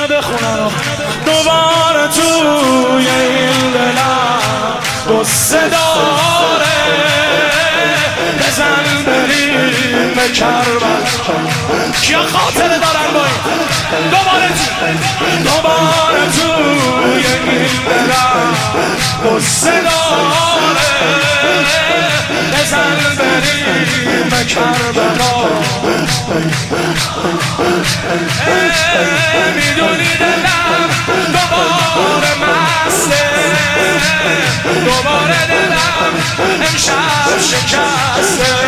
اینو بخونم دوباره توی این دلم قصه داره بزن بریم به کربلا کیا خاطره دارن با این دوباره توی این دلم قصه داره بزن بریم به کربلا میدونی دلم دوباره مسته دوباره دلم امشب شکسته